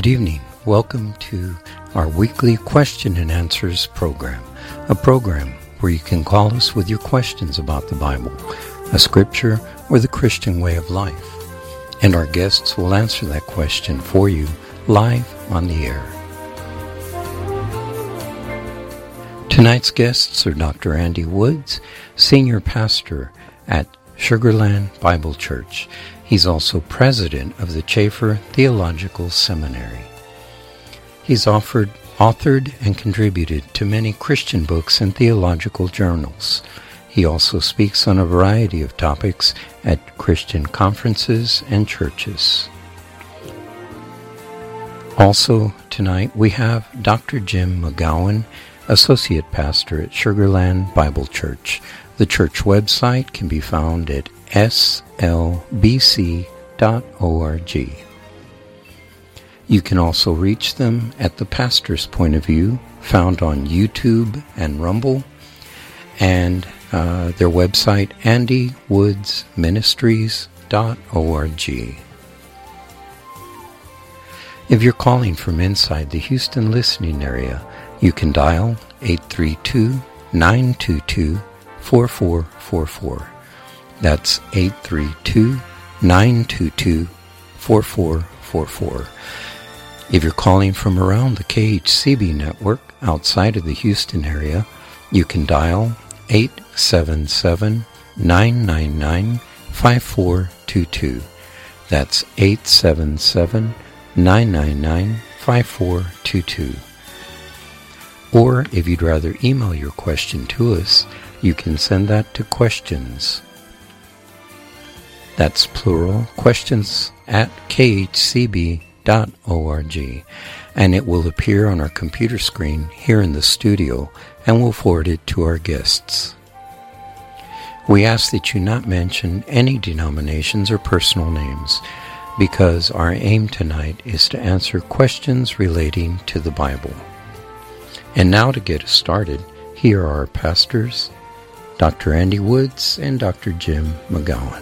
Good evening. Welcome to our weekly question and answers program, a program where you can call us with your questions about the Bible, a scripture, or the Christian way of life. And our guests will answer that question for you live on the air. Tonight's guests are Dr. Andy Woods, Senior Pastor at Sugarland Bible Church. He's also President of the Chafer Theological Seminary. He's authored and contributed to many Christian books and theological journals. He also speaks on a variety of topics at Christian conferences and churches. Also tonight we have Dr. Jim McGowan, Associate Pastor at Sugarland Bible Church. The church website can be found at slbc.org. You can also reach them at The Pastor's Point of View, found on YouTube and Rumble, and their website, andywoodsministries.org. If you're calling from inside the Houston listening area, you can dial 832-922-4444. That's 832-922-4444. If you're calling from around the KHCB network outside of the Houston area, you can dial 877-999-5422. That's 877-999-5422. Or if you'd rather email your question to us, you can send that to questions. That's plural, questions at khcb.org, and it will appear on our computer screen here in the studio, and we'll forward it to our guests. We ask that you not mention any denominations or personal names, because our aim tonight is to answer questions relating to the Bible. And now to get us started, here are our pastors, Dr. Andy Woods and Dr. Jim McGowan.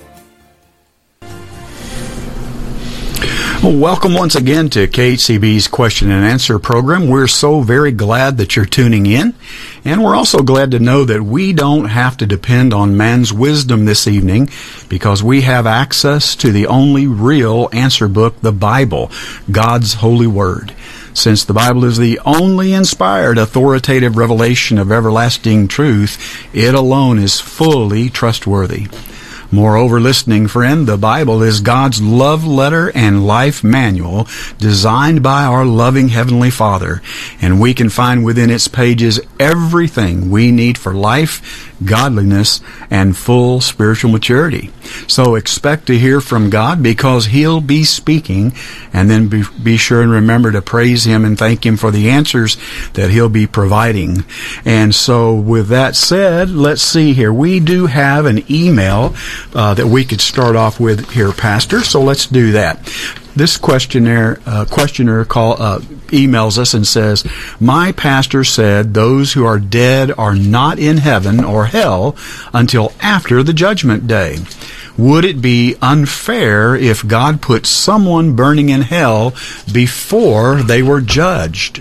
Well, welcome once again to KHCB's Question and Answer program. We're so very glad that you're tuning in, and we're also glad to know that we don't have to depend on man's wisdom this evening, because we have access to the only real answer book, the Bible, God's holy word. Since the Bible is the only inspired, authoritative revelation of everlasting truth, it alone is fully trustworthy. Moreover, listening friend, the Bible is God's love letter and life manual designed by our loving Heavenly Father, and we can find within its pages everything we need for life, godliness, and full spiritual maturity. So expect to hear from God, because He'll be speaking, and then be sure and remember to praise Him and thank Him for the answers that He'll be providing. And so with that said, let's see here. We do have an email that we could start off with here, Pastor, so let's do that. This questioner emails us and says, "My pastor said those who are dead are not in heaven or hell until after the judgment day. Would it be unfair if God put someone burning in hell before they were judged?"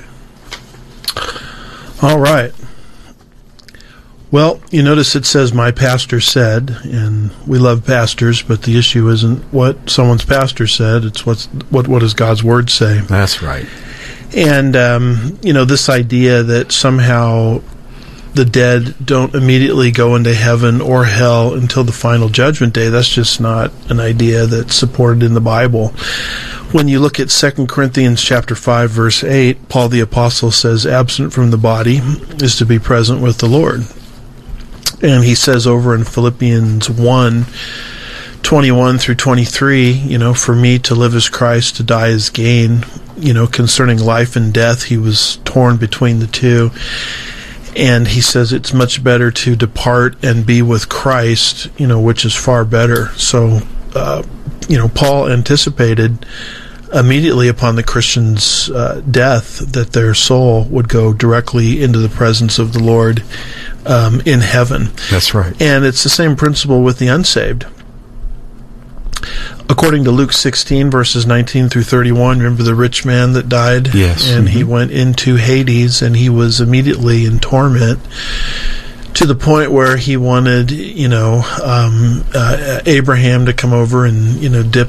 All right. Well, you notice it says, "My pastor said," and we love pastors, but the issue isn't what someone's pastor said, it's what does God's Word say. That's right. And, this idea that somehow the dead don't immediately go into heaven or hell until the final judgment day, that's just not an idea that's supported in the Bible. When you look at 2 Corinthians chapter 5, verse 8, Paul the Apostle says, "Absent from the body is to be present with the Lord." And he says over in Philippians 1:21 through 23, "For me to live is Christ, to die is gain." Concerning life and death, he was torn between the two. And he says it's much better to depart and be with Christ, which is far better. So, Paul anticipated immediately upon the Christian's death that their soul would go directly into the presence of the Lord in heaven. That's right. And it's the same principle with the unsaved. according to Luke 16, verses 19 through 31, remember the rich man that died? Yes. And he went into Hades, and he was immediately in torment to the point where he wanted, Abraham to come over and, dip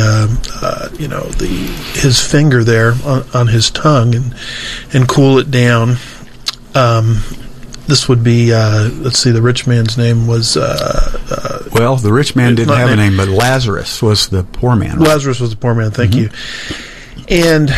his finger there on his tongue and cool it down. This would be, the rich man's name was... well, the rich man didn't have a name, but Lazarus was the poor man. Right? Lazarus was the poor man, thank you. And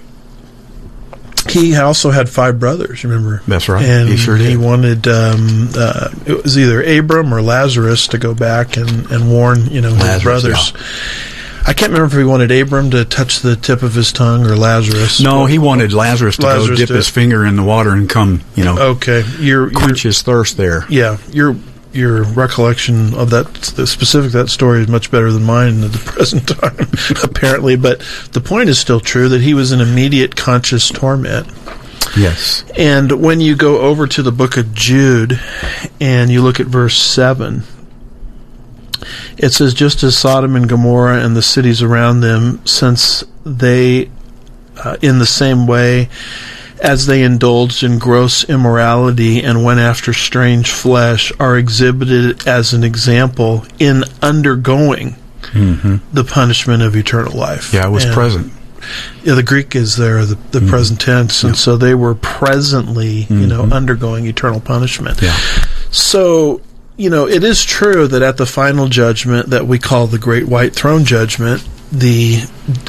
he also had 5 brothers, remember? That's right, and he sure did. He wanted, it was either Abram or Lazarus to go back and warn, his brothers. Yeah. I can't remember if he wanted Abram to touch the tip of his tongue or Lazarus. No, he wanted Lazarus to go dip his finger in the water and come, okay, quench his thirst there. Yeah, your recollection of that story is much better than mine at the present time, apparently. But the point is still true that he was in immediate conscious torment. Yes. And when you go over to the book of Jude and you look at verse 7, it says, just as Sodom and Gomorrah and the cities around them, since they, in the same way as they indulged in gross immorality and went after strange flesh, are exhibited as an example in undergoing the punishment of eternal life. Yeah, it was present. Yeah, the Greek is there, the present tense, and so they were presently, undergoing eternal punishment. Yeah. So, it is true that at the final judgment that we call the Great White Throne Judgment, the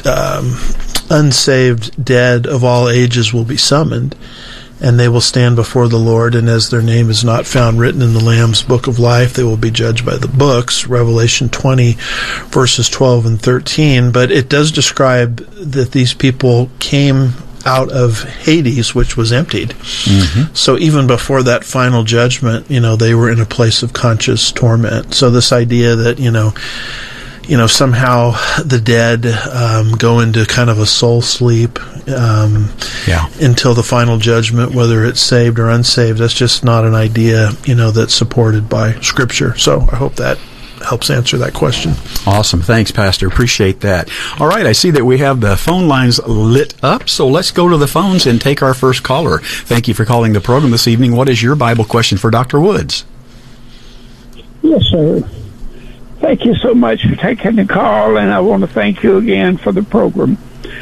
unsaved dead of all ages will be summoned, and they will stand before the Lord, and as their name is not found written in the Lamb's Book of Life, they will be judged by the books, Revelation 20, verses 12 and 13. But it does describe that these people came out of Hades, which was emptied. So even before that final judgment, they were in a place of conscious torment. So this idea that, somehow the dead go into kind of a soul sleep until the final judgment, whether it's saved or unsaved, that's just not an idea, that's supported by Scripture. So I hope that helps answer that question. Awesome. Thanks, Pastor. Appreciate that. All right, I see that we have the phone lines lit up, so let's go to the phones and take our first caller. Thank you for calling the program this evening. What is your Bible question for Dr. Woods? Yes, sir. Thank you so much for taking the call, and I want to thank you again for the program.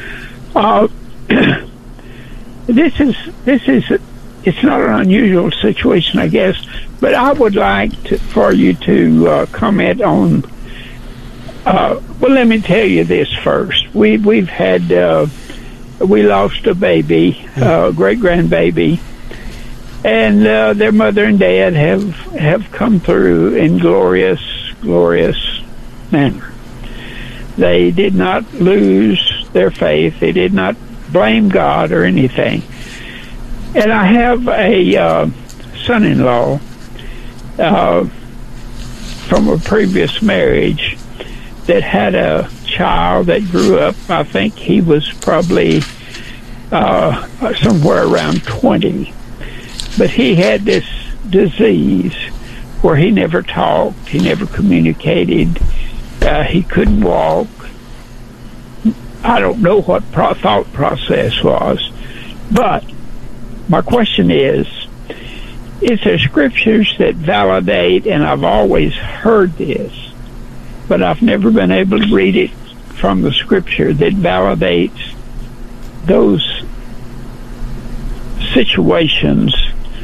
This is it's not an unusual situation, I guess, but I would like for you to comment on. Well, let me tell you this first. We've had we lost a baby, great grandbaby, and their mother and dad have come through in glorious manner. They did not lose their faith. They did not blame God or anything. And I have a son-in-law from a previous marriage that had a child that grew up. I think he was probably somewhere around 20. But he had this disease where he never talked, he never communicated, he couldn't walk. I don't know what thought process was, but my question is there scriptures that validate, and I've always heard this, but I've never been able to read it from the scripture, that validates those situations,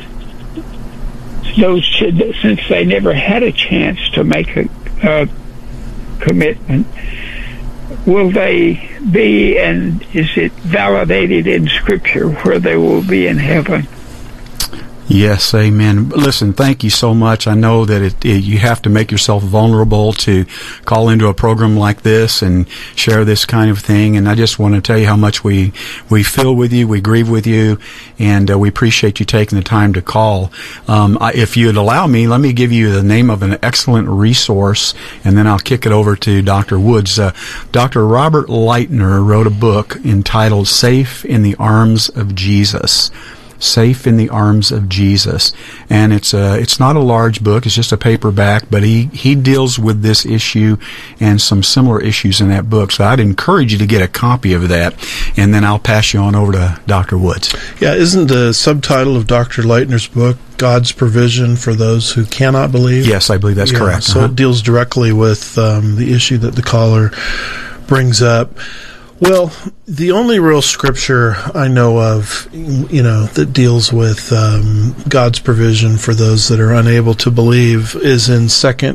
since they never had a chance to make a commitment. Will they be, and is it validated in Scripture where they will be in heaven? Yes, amen. Listen, thank you so much. I know that you have to make yourself vulnerable to call into a program like this and share this kind of thing. And I just want to tell you how much we feel with you, we grieve with you, and we appreciate you taking the time to call. If you'd allow me, let me give you the name of an excellent resource, and then I'll kick it over to Dr. Woods. Dr. Robert Leitner wrote a book entitled Safe in the Arms of Jesus. Safe in the Arms of Jesus. And it's not a large book, it's just a paperback, but he deals with this issue and some similar issues in that book. So I'd encourage you to get a copy of that, and then I'll pass you on over to Dr. Woods. Yeah, isn't the subtitle of Dr. Leitner's book God's Provision for Those Who Cannot Believe? Yes, I believe that's correct. So it deals directly with the issue that the caller brings up. Well, the only real scripture I know of, that deals with God's provision for those that are unable to believe is in 2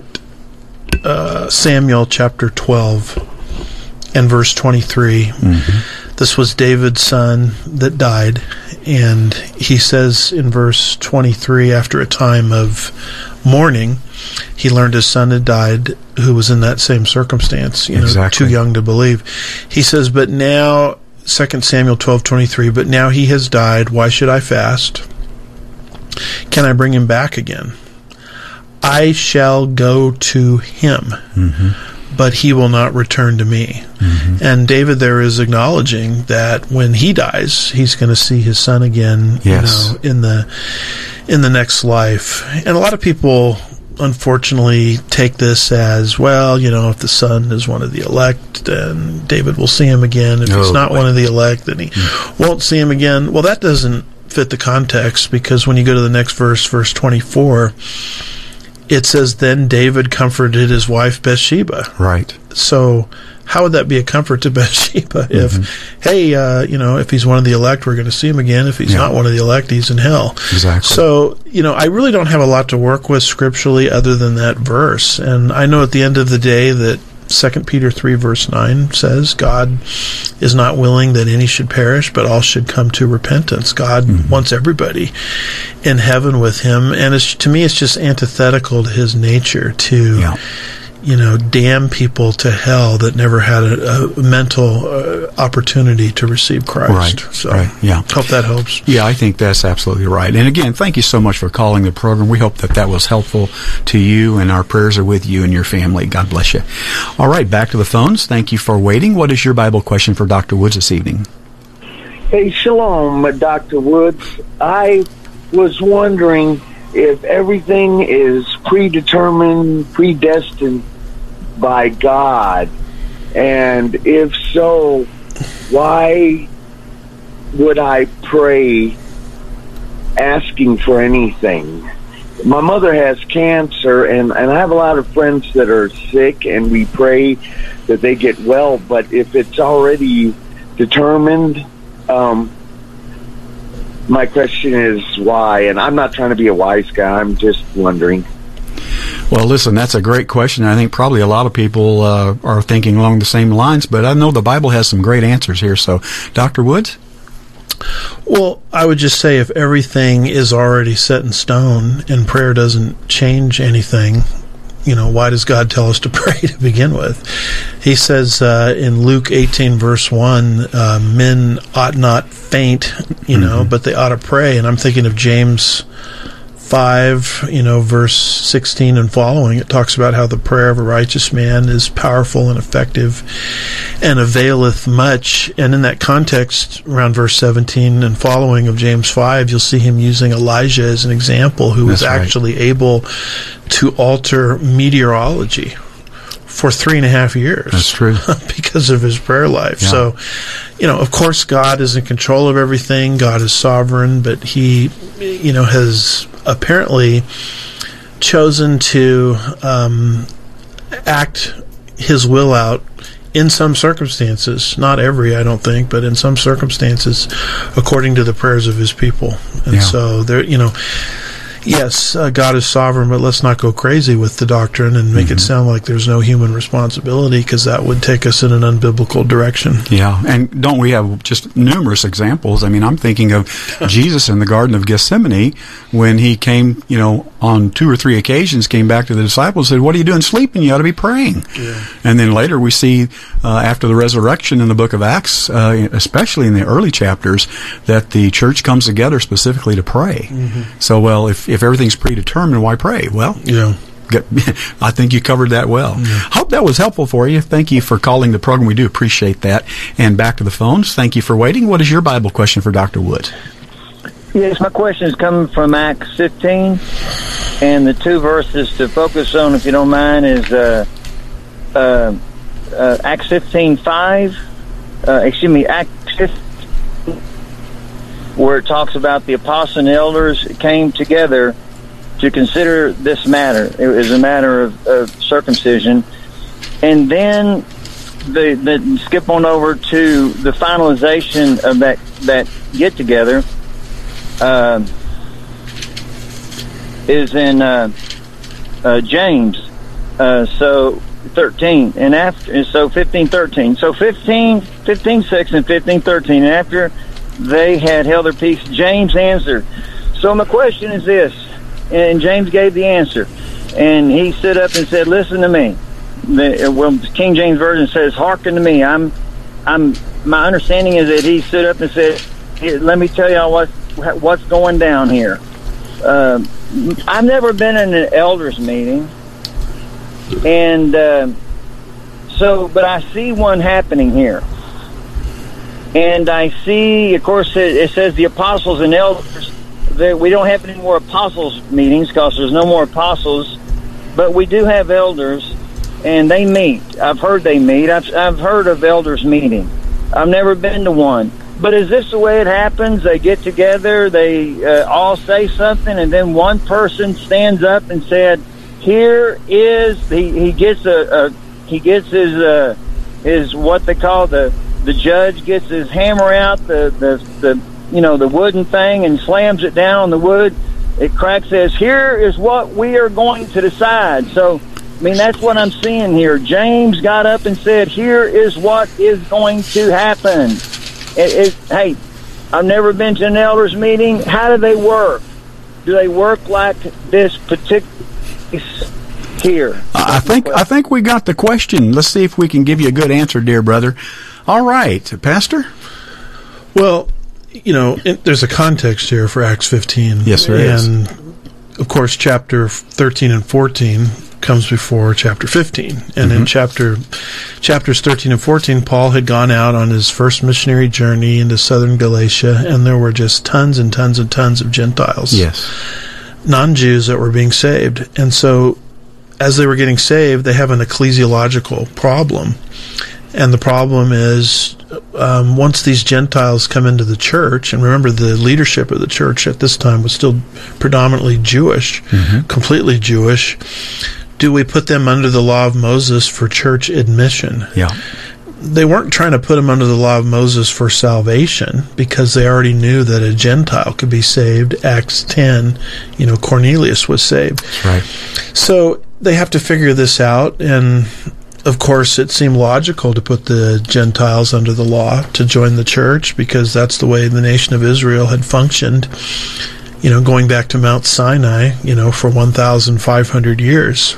Samuel chapter 12 and verse 23. Mm-hmm. This was David's son that died, and he says in verse 23, after a time of mourning, he learned his son had died, who was in that same circumstance, too young to believe. He says, but now, 2 Samuel 12:23, but now he has died, why should I fast? Can I bring him back again? I shall go to him, but he will not return to me. Mm-hmm. And David there is acknowledging that when he dies, he's going to see his son again, in the next life. And a lot of people, unfortunately, take this as, well, if the son is one of the elect, then David will see him again. If he's not one of the elect, then he won't see him again. Well, that doesn't fit the context, because when you go to the next verse, verse 24, it says, then David comforted his wife Bathsheba. Right. So how would that be a comfort to Bathsheba if, if he's one of the elect, we're going to see him again. If he's not one of the elect, he's in hell. Exactly. So, I really don't have a lot to work with scripturally other than that verse. And I know at the end of the day that 2 Peter 3 verse 9 says God is not willing that any should perish, but all should come to repentance. God wants everybody in heaven with him. And to me, it's just antithetical to his nature to damn people to hell that never had a mental opportunity to receive Christ. Hope that helps. Yeah, I think that's absolutely right. And again, thank you so much for calling the program. We hope that was helpful to you, and our prayers are with you and your family. God bless you. All right, back to the phones. Thank you for waiting. What is your Bible question for Dr. Woods this evening? Hey, shalom, Dr. Woods. I was wondering if everything is predetermined, predestined by God, and if so, why would I pray asking for anything? My mother has cancer, and I have a lot of friends that are sick, and we pray that they get well, but if it's already determined, my question is why, and I'm not trying to be a wise guy, I'm just wondering. Well, listen, that's a great question. I think probably a lot of people are thinking along the same lines, but I know the Bible has some great answers here. So, Dr. Woods? Well, I would just say if everything is already set in stone and prayer doesn't change anything, why does God tell us to pray to begin with? He says in Luke 18, verse 1, men ought not faint, but they ought to pray. And I'm thinking of James 5, verse 16 and following. It talks about how the prayer of a righteous man is powerful and effective and availeth much. And in that context, around verse 17 and following of James 5, you'll see him using Elijah as an example, who was actually able to alter meteorology for 3.5 years. That's true. Because of his prayer life. Yeah. So, of course, God is in control of everything. God is sovereign, but he, has apparently chosen to act his will out in some circumstances, not every, I don't think, but in some circumstances, according to the prayers of his people. And so there, yes, God is sovereign, but let's not go crazy with the doctrine and make it sound like there's no human responsibility, because that would take us in an unbiblical direction. Yeah, and don't we have just numerous examples? I mean, I'm thinking of Jesus in the Garden of Gethsemane when he came, on 2 or 3 occasions, came back to the disciples and said, what are you doing sleeping? You ought to be praying. Yeah. And then later we see, after the resurrection in the book of Acts, especially in the early chapters, that the church comes together specifically to pray. So, well, if everything's predetermined, why pray? Well, I think you covered that well. Hope that was helpful for you. Thank you for calling the program. We do appreciate that. And back to the phones. Thank you for waiting. What is your Bible question for Dr. Woods? Yes, my question is coming from Acts 15, and the two verses to focus on, if you don't mind, is Acts 15:5. Acts 15, where it talks about the apostles and elders came together to consider this matter. It was a matter of circumcision, and then the skip on over to the finalization of that get together. Is in James, so 13, and after, so 15:13. So 15:6 and 15:13, and after they had held their peace, James answered. So my question is this, and James gave the answer, and he stood up and said, "Listen to me." The King James Version says, "Hearken to me." My understanding is that he stood up and said, "Let me tell y'all what's going down here." I've never been in an elders meeting, and but I see one happening here, and I see, of course, it says the apostles and elders. That we don't have any more apostles meetings because there's no more apostles, but we do have elders, and they meet. I've heard they meet. I've heard of elders meeting. I've never been to one. But is this the way it happens? They get together, they all say something, and then one person stands up and said, "Here is," he gets his what they call the judge gets his hammer out, the wooden thing, and slams it down on the wood. It cracks, says, "Here is what we are going to decide." So, I mean, that's what I'm seeing here. James got up and said, "Here is what is going to happen." Hey, I've never been to an elders meeting. How do they work? Do they work like this particular here? I think we got the question. Let's see if we can give you a good answer, dear brother. All right, Pastor? Well, there's a context here for Acts 15. Yes, there is. And, of course, chapter 13 and 14 comes before chapter 15. And in chapters 13 and 14, Paul had gone out on his first missionary journey into southern Galatia, and there were just tons and tons and tons of Gentiles. Yes. Non-Jews that were being saved. And so, as they were getting saved, they have an ecclesiological problem. And the problem is, once these Gentiles come into the church, and remember the leadership of the church at this time was still predominantly Jewish, completely Jewish, do we put them under the law of Moses for church admission? Yeah. They weren't trying to put them under the law of Moses for salvation because they already knew that a Gentile could be saved. Acts 10, Cornelius was saved. That's right. So they have to figure this out, and of course, it seemed logical to put the Gentiles under the law to join the church because that's the way the nation of Israel had functioned, going back to Mount Sinai, for 1,500 years.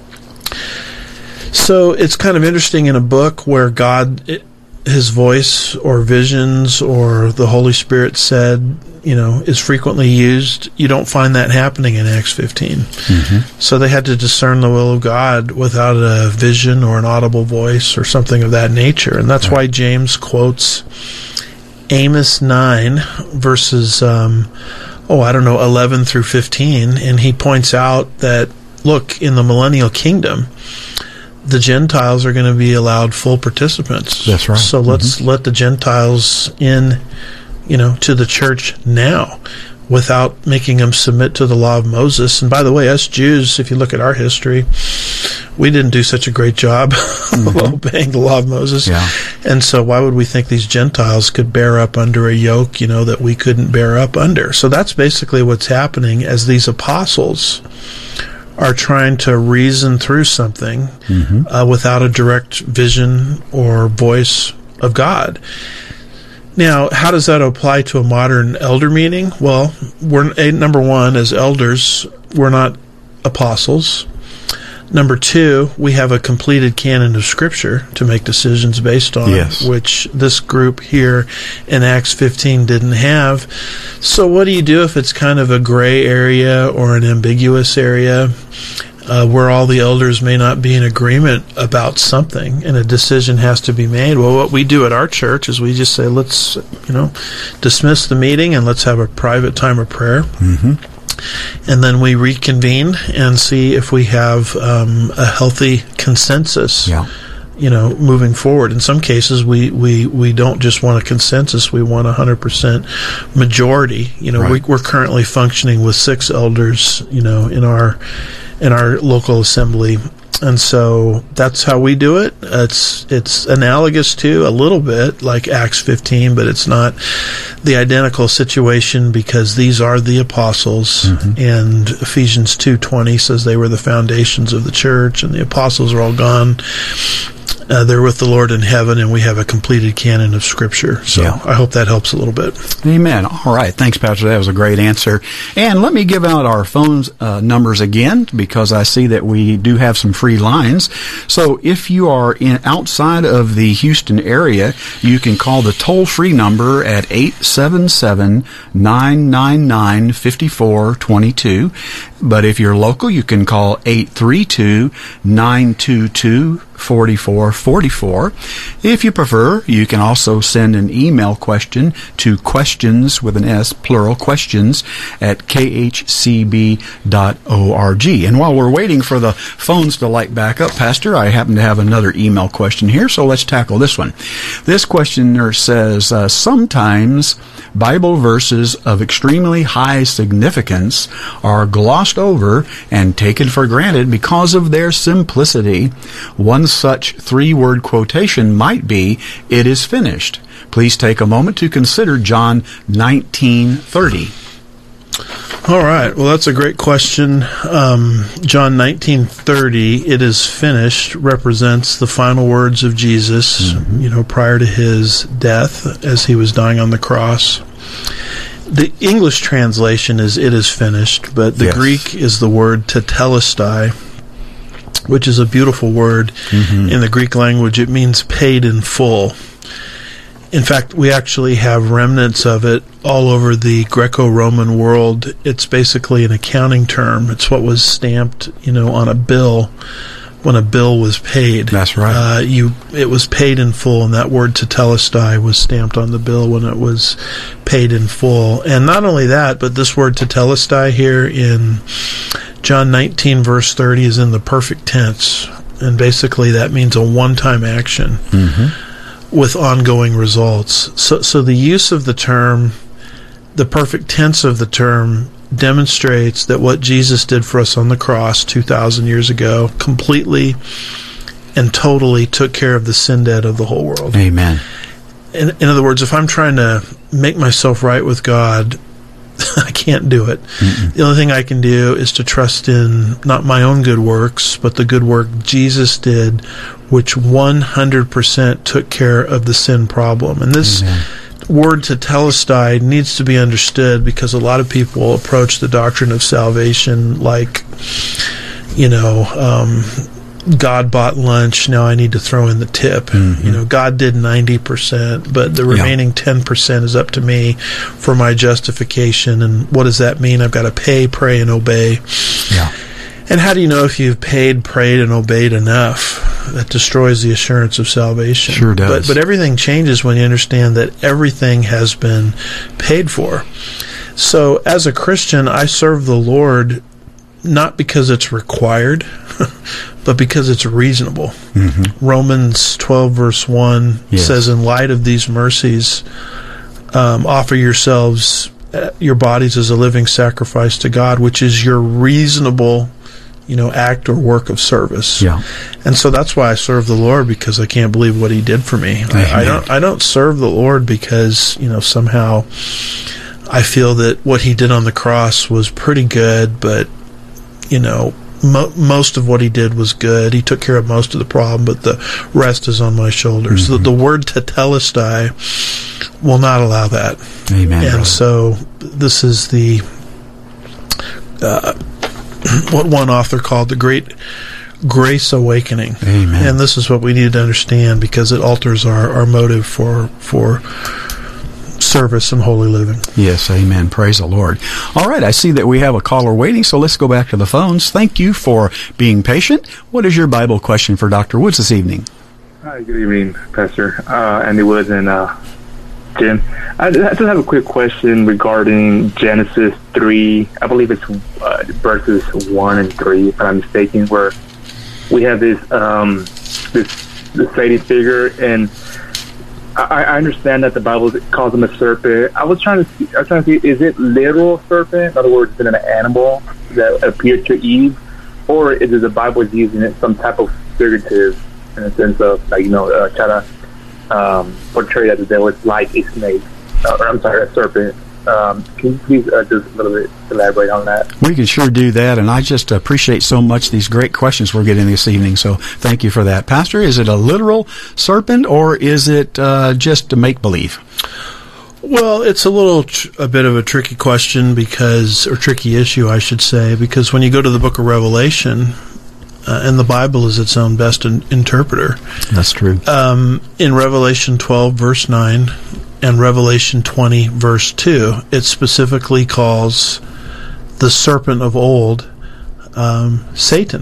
So it's kind of interesting in a book where God, his voice or visions or the Holy Spirit said, is frequently used. You don't find that happening in Acts 15. So they had to discern the will of God without a vision or an audible voice or something of that nature. And that's why James quotes Amos 9 verses, 11 through 15. And he points out that, look, in the millennial kingdom, the Gentiles are going to be allowed full participants. That's right. So let's let the Gentiles in, to the church now without making them submit to the law of Moses. And by the way, us Jews, if you look at our history, we didn't do such a great job of obeying the law of Moses. Yeah. And so why would we think these Gentiles could bear up under a yoke, that we couldn't bear up under? So that's basically what's happening as these apostles are trying to reason through something without a direct vision or voice of God. Now, how does that apply to a modern elder meeting? Well, number one, as elders, we're not apostles. Number two, we have a completed canon of Scripture to make decisions based on, which this group here in Acts 15 didn't have. So what do you do if it's kind of a gray area or an ambiguous area? where all the elders may not be in agreement about something, and a decision has to be made. Well, what we do at our church is we just say, let's, dismiss the meeting and let's have a private time of prayer. Mm-hmm. And then we reconvene and see if we have a healthy consensus. Yeah. Moving forward. In some cases, we don't just want a consensus; we want 100% majority. Right. We're currently functioning with 6 elders, in our local assembly, and so that's how we do it. It's analogous to a little bit like Acts 15, but it's not the identical situation because these are the apostles, mm-hmm. and Ephesians 2:20 says they were the foundations of the church, and the apostles are all gone. They're with the Lord in heaven, and we have a completed canon of Scripture. So I hope that helps a little bit. Amen. All right. Thanks, Pastor. That was a great answer. And let me give out our phone numbers again, because I see that we do have some free lines. So if you are outside of the Houston area, you can call the toll-free number at 877-999-5422. But if you're local, you can call 832-922-4444. If you prefer, you can also send an email question to questions with an S, plural, questions at khcb.org. And while we're waiting for the phones to light back up, Pastor, I happen to have another email question here, so let's tackle this one. This questioner says, sometimes Bible verses of extremely high significance are glossed over and taken for granted because of their simplicity. One such 3-word quotation might be, "It is finished." Please take a moment to consider John 19:30. All right. Well, that's a great question. John 19:30, "It is finished," represents the final words of Jesus, mm-hmm. Prior to his death as he was dying on the cross. The English translation is "it is finished," but the Greek is the word tetelestai, which is a beautiful word mm-hmm. in the Greek language. It means paid in full. In fact, we actually have remnants of it all over the Greco-Roman world. It's basically an accounting term. It's what was stamped, on a bill when a bill was paid. That's right. It was paid in full, and that word tetelestai was stamped on the bill when it was paid in full. And not only that, but this word tetelestai here in John 19, verse 30 is in the perfect tense. And basically that means a one-time action mm-hmm. with ongoing results. So the use of the term, the perfect tense of the term, demonstrates that what Jesus did for us on the cross 2,000 years ago completely and totally took care of the sin debt of the whole world. Amen. In other words, if I'm trying to make myself right with God, I can't do it. Mm-mm. The only thing I can do is to trust in not my own good works, but the good work Jesus did, which 100% took care of the sin problem. And this word tetelestai needs to be understood because a lot of people approach the doctrine of salvation like, God bought lunch, now I need to throw in the tip. Mm-hmm. God did 90%, but the remaining 10% is up to me for my justification. And what does that mean? I've got to pay, pray, and obey. Yeah. And how do you know if you've paid, prayed, and obeyed enough? That destroys the assurance of salvation. Sure does. But everything changes when you understand that everything has been paid for. So as a Christian, I serve the Lord not because it's required, but because it's reasonable. Mm-hmm. Romans 12, verse 1 says, in light of these mercies, offer yourselves, your bodies as a living sacrifice to God, which is your reasonable act or work of service. Yeah. And so that's why I serve the Lord, because I can't believe what He did for me. I don't serve the Lord because, somehow I feel that what He did on the cross was pretty good, but, most of what He did was good. He took care of most of the problem, but the rest is on my shoulders. Mm-hmm. The word tetelestai will not allow that. Amen. And so this is the what one author called the Great Grace Awakening. Amen. And this is what we need to understand, because it alters our motive for service and holy living. Yes, amen. Praise the Lord. All right, I see that we have a caller waiting, so let's go back to the phones. Thank you for being patient. What is your Bible question for Dr. Woods this evening? Hi, good evening, Pastor Andy Woods and Jim. I just have a quick question regarding Genesis 3. I believe it's verses 1 and 3, if I'm not mistaken, where we have this Satan figure, and I understand that the Bible calls him a serpent. I was trying to see, is it literal serpent? In other words, is it an animal that appeared to Eve, or is it the Bible using it some type of figurative, in a sense of, like, try to portray that the devil is like a snake, a serpent. Can you please just a little bit elaborate on that? We can sure do that, and I just appreciate so much these great questions we're getting this evening, so thank you for that. Pastor, is it a literal serpent, or is it just a make-believe? Well, it's a bit of a tricky question or tricky issue, I should say, because when you go to the book of Revelation, and the Bible is its own best interpreter. That's true. In Revelation 12, verse 9, and Revelation 20, verse 2, it specifically calls the serpent of old Satan.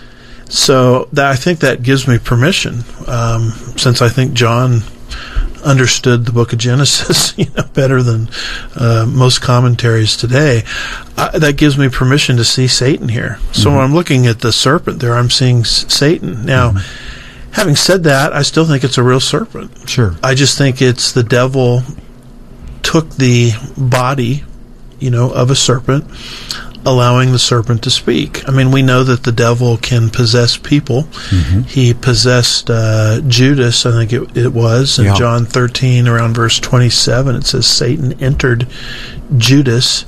So I think that gives me permission, since I think John understood the book of Genesis better than most commentaries today. That gives me permission to see Satan here. So when I'm looking at the serpent there, I'm seeing Satan. Now, having said that, I still think it's a real serpent. Sure. I just think it's the devil took the body, of a serpent, allowing the serpent to speak. I mean, we know that the devil can possess people. He possessed Judas, I think it was, in John 13, around verse 27. It says Satan entered Judas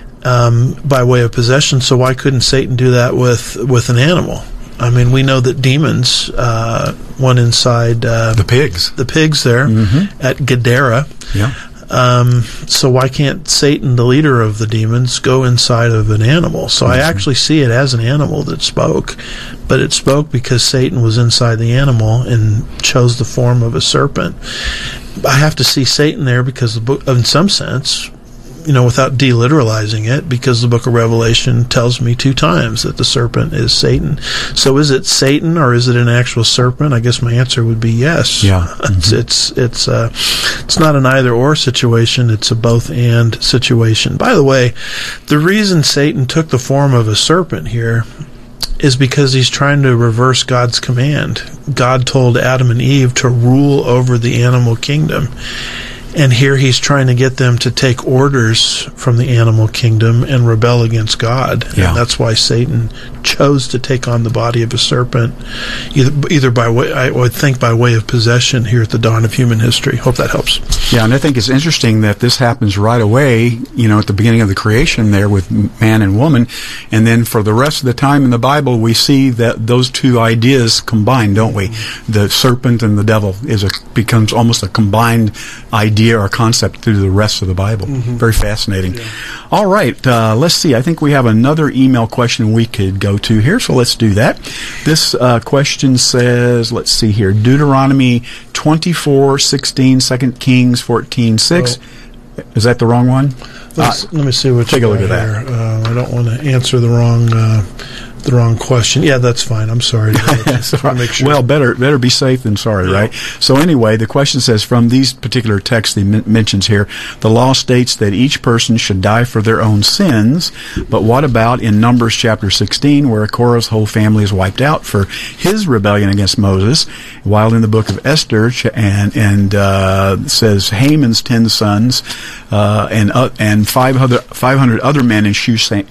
by way of possession. So why couldn't Satan do that with an animal? I mean, we know that demons went inside the pigs there at Gadara. Yeah. So why can't Satan, the leader of the demons, go inside of an animal? So I actually see it as an animal that spoke, but it spoke because Satan was inside the animal and chose the form of a serpent. I have to see Satan there because the book, in some sense, without deliteralizing it, because the book of Revelation tells me 2 times that the serpent is Satan. So is it Satan or is it an actual serpent? I guess my answer would be yes. Yeah. It's not an either or situation, it's a both and situation. By the way, the reason Satan took the form of a serpent here is because he's trying to reverse God's command. God told Adam and Eve to rule over the animal kingdom. And here he's trying to get them to take orders from the animal kingdom and rebel against God. Yeah. And that's why Satan chose to take on the body of a serpent, either by way, I would think, by way of possession here at the dawn of human history. Hope that helps. Yeah, and I think it's interesting that this happens right away, at the beginning of the creation there with man and woman, and then for the rest of the time in the Bible, we see that those 2 ideas combine, don't we? The serpent and the devil becomes almost a combined idea or concept through the rest of the Bible. Very fascinating. Yeah. All right, let's see. I think we have another email question we could go to here, so let's do that. This question says, let's see here, Deuteronomy 24:16, 2 Kings 14:6. Is that the wrong one? Let me see what. Take a look at that. I don't want to answer the wrong question. Yeah, that's fine. I'm sorry. To make sure. Well, better be safe than sorry, right? So anyway, the question says, from these particular texts he mentions here, the law states that each person should die for their own sins, but what about in Numbers chapter 16, where Korah's whole family is wiped out for his rebellion against Moses, while in the book of Esther and says Haman's 10 sons and 500 other men in Shushan.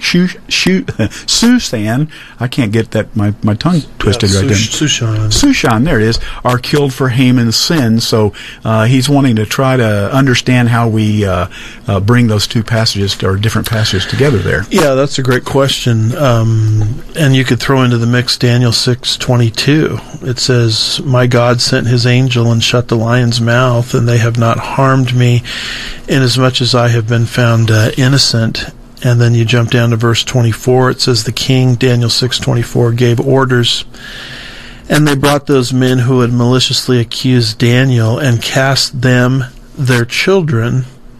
I can't get that my tongue twisted right there. Shushan, there it is, are killed for Haman's sin. So he's wanting to try to understand how we bring those 2 passages or different passages together there. Yeah, that's a great question. And you could throw into the mix Daniel 6:22. It says, "My God sent his angel and shut the lion's mouth, and they have not harmed me, inasmuch as I have been found innocent." And then you jump down to verse 24. It says, "The king," Daniel 6:24, "gave orders, and they brought those men who had maliciously accused Daniel and cast them, their children,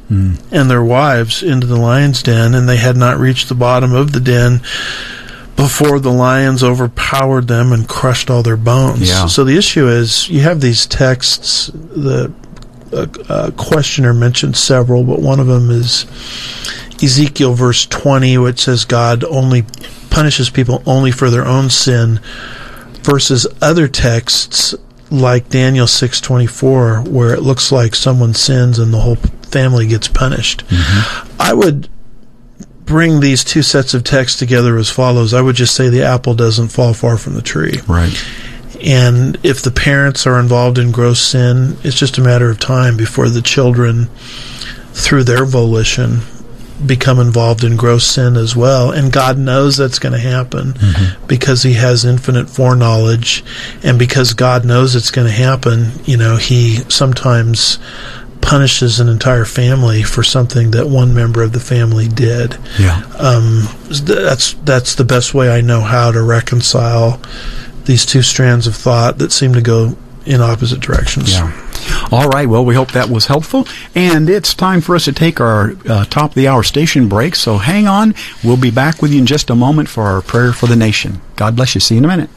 and their wives into the lion's den, and they had not reached the bottom of the den before the lions overpowered them and crushed all their bones. Yeah. So the issue is, you have these texts, the questioner mentioned several, but one of them is Ezekiel verse 20, which says God only punishes people only for their own sin, versus other texts like Daniel 6:24, where it looks like someone sins and the whole family gets punished. I would bring these two sets of texts together as follows. I would just say the apple doesn't fall far from the tree. Right. And if the parents are involved in gross sin, it's just a matter of time before the children, through their volition, become involved in gross sin as well. And God knows that's going to happen because He has infinite foreknowledge. And because God knows it's going to happen, He sometimes punishes an entire family for something that one member of the family did. Yeah. That's the best way I know how to reconcile these two strands of thought that seem to go in opposite directions. Yeah. All right. Well, we hope that was helpful. And it's time for us to take our top of the hour station break. So hang on. We'll be back with you in just a moment for our prayer for the nation. God bless you. See you in a minute.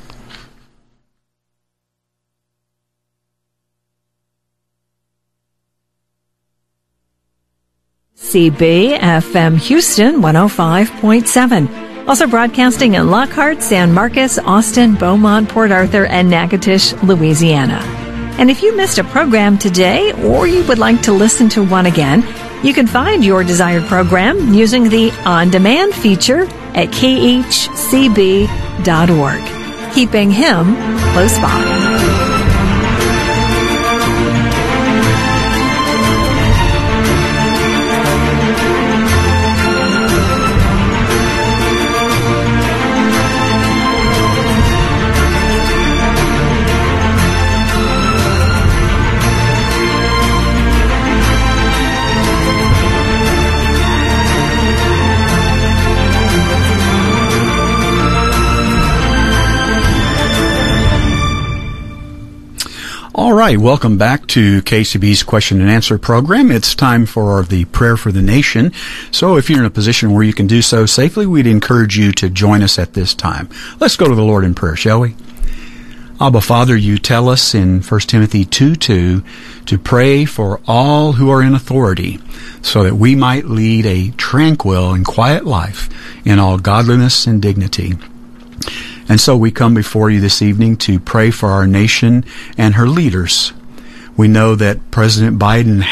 CBFM Houston 105.7. Also broadcasting in Lockhart, San Marcos, Austin, Beaumont, Port Arthur, and Natchitoches, Louisiana. And if you missed a program today, or you would like to listen to one again, you can find your desired program using the on-demand feature at khcb.org. Keeping Him close by. All right, welcome back to KCB's Question and Answer program. It's time for the Prayer for the Nation. So if you're in a position where you can do so safely, we'd encourage you to join us at this time. Let's go to the Lord in prayer, shall we? Abba, Father, you tell us in 1 Timothy 2:2 to pray for all who are in authority, so that we might lead a tranquil and quiet life in all godliness and dignity. And so we come before you this evening to pray for our nation and her leaders. We know that President Biden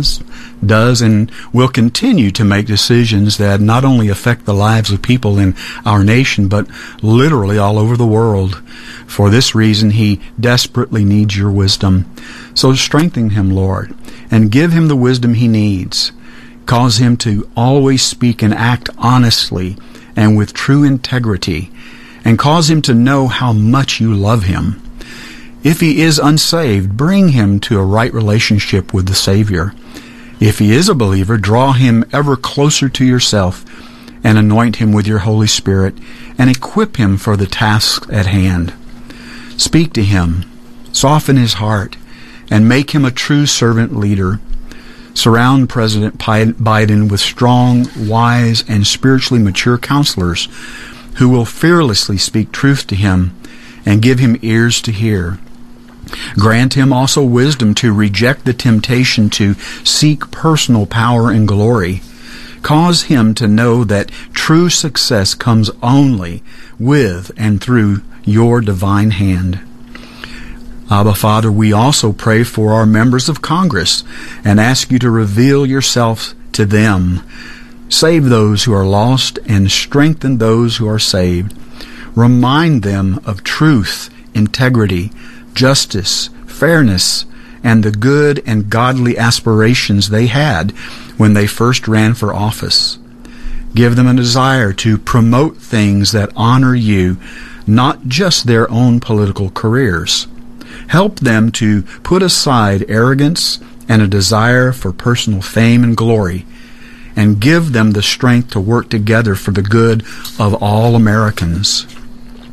does, and will continue to make decisions that not only affect the lives of people in our nation, but literally all over the world. For this reason, he desperately needs your wisdom. So strengthen him, Lord, and give him the wisdom he needs. Cause him to always speak and act honestly and with true integrity, and cause him to know how much you love him. If he is unsaved, bring him to a right relationship with the Savior. If he is a believer, draw him ever closer to yourself and anoint him with your Holy Spirit and equip him for the task at hand. Speak to him, soften his heart, and make him a true servant leader. Surround President Biden with strong, wise, and spiritually mature counselors who will fearlessly speak truth to him and give him ears to hear. Grant him also wisdom to reject the temptation to seek personal power and glory. Cause him to know that true success comes only with and through your divine hand. Abba, Father, we also pray for our members of Congress and ask you to reveal yourself to them. Save those who are lost and strengthen those who are saved. Remind them of truth, integrity, justice, fairness, and the good and godly aspirations they had when they first ran for office. Give them a desire to promote things that honor you, not just their own political careers. Help them to put aside arrogance and a desire for personal fame and glory, and give them the strength to work together for the good of all Americans.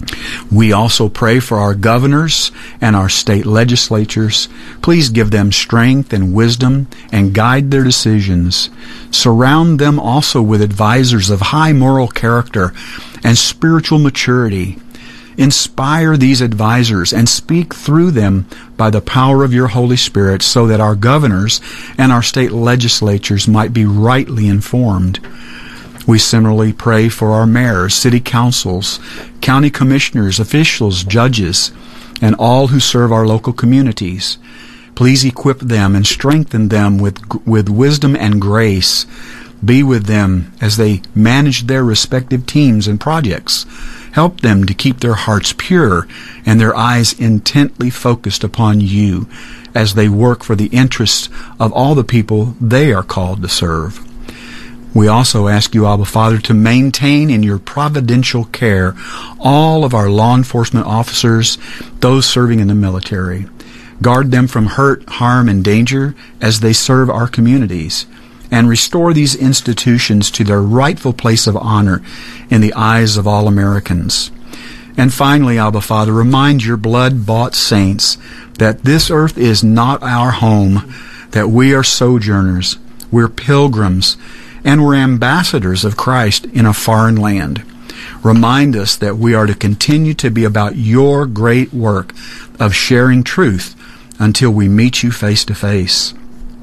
We also pray for our governors and our state legislatures. Please give them strength and wisdom and guide their decisions. Surround them also with advisors of high moral character and spiritual maturity. Inspire these advisors and speak through them by the power of your Holy Spirit so that our governors and our state legislatures might be rightly informed. We similarly pray for our mayors, city councils, county commissioners, officials, judges, and all who serve our local communities. Please equip them and strengthen them with wisdom and grace. Be with them as they manage their respective teams and projects. Help them to keep their hearts pure and their eyes intently focused upon you as they work for the interests of all the people they are called to serve. We also ask you, Abba Father, to maintain in your providential care all of our law enforcement officers, those serving in the military. Guard them from hurt, harm, and danger as they serve our communities, and restore these institutions to their rightful place of honor in the eyes of all Americans. And finally, Abba Father, remind your blood-bought saints that this earth is not our home, that we are sojourners, we're pilgrims, and we're ambassadors of Christ in a foreign land. Remind us that we are to continue to be about your great work of sharing truth until we meet you face to face.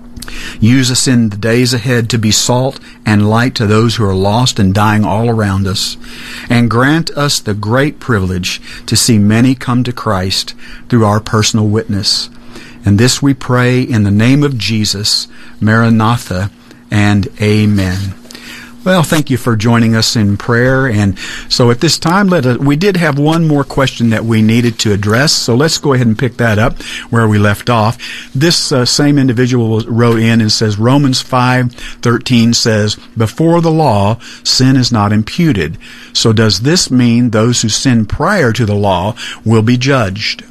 Use us in the days ahead to be salt and light to those who are lost and dying all around us. And grant us the great privilege to see many come to Christ through our personal witness. And this we pray in the name of Jesus, Maranatha, and amen. Well, thank you for joining us in prayer. And so at this time, we did have one more question that we needed to address. So let's go ahead and pick that up where we left off. This same individual wrote in and says, Romans 5:13 says, before the law, sin is not imputed. So does this mean those who sin prior to the law will be judged?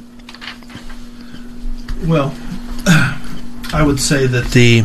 Well, I would say that the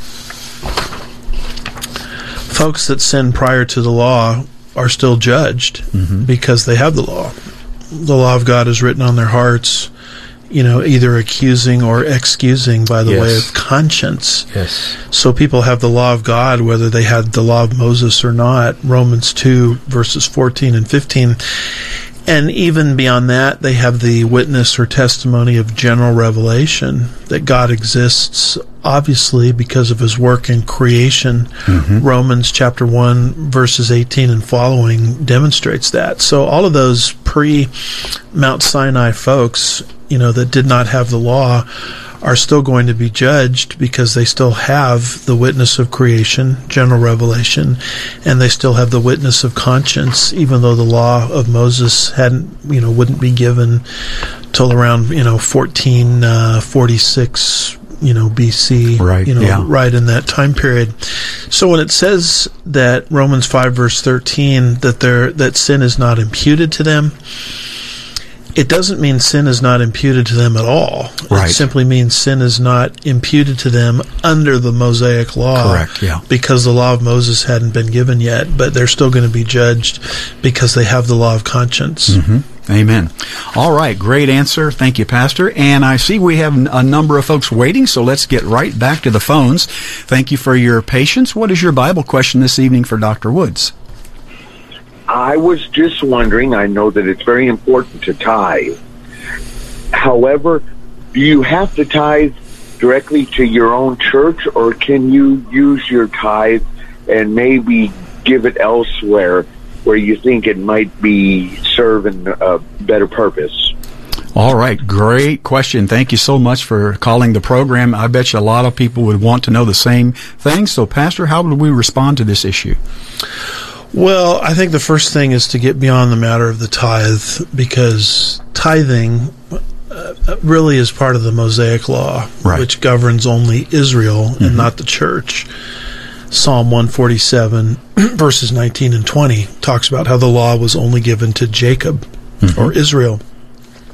folks that sin prior to the law are still judged because they have the law. The law of God is written on their hearts, either accusing or excusing by the way of conscience. Yes. So people have the law of God whether they had the law of Moses or not. Romans 2 verses 14 and 15. And even beyond that, they have the witness or testimony of general revelation that God exists, obviously, because of his work in creation. Romans chapter 1, verses 18 and following demonstrates that. So all of those pre-Mount Sinai folks, that did not have the law are still going to be judged because they still have the witness of creation, general revelation, and they still have the witness of conscience, even though the law of Moses wouldn't be given till around 1446 BC, right in that time period. So when it says that Romans 5 verse 13 that sin is not imputed to them, it doesn't mean sin is not imputed to them at all. Right. It simply means sin is not imputed to them under the Mosaic law. Correct, yeah. Because the law of Moses hadn't been given yet, but they're still going to be judged because they have the law of conscience. Amen. All right, great answer. Thank you, Pastor. And I see we have a number of folks waiting, so let's get right back to the phones. Thank you for your patience. What is your Bible question this evening for Dr. Woods? I was just wondering, I know that it's very important to tithe. However, do you have to tithe directly to your own church, or can you use your tithe and maybe give it elsewhere where you think it might be serving a better purpose? All right, great question. Thank you so much for calling the program. I bet you a lot of people would want to know the same thing. So, Pastor, how would we respond to this issue? Well, I think the first thing is to get beyond the matter of the tithe, because tithing really is part of the Mosaic law, which governs only Israel and not the church. Psalm 147, verses 19 and 20, talks about how the law was only given to Jacob or Israel.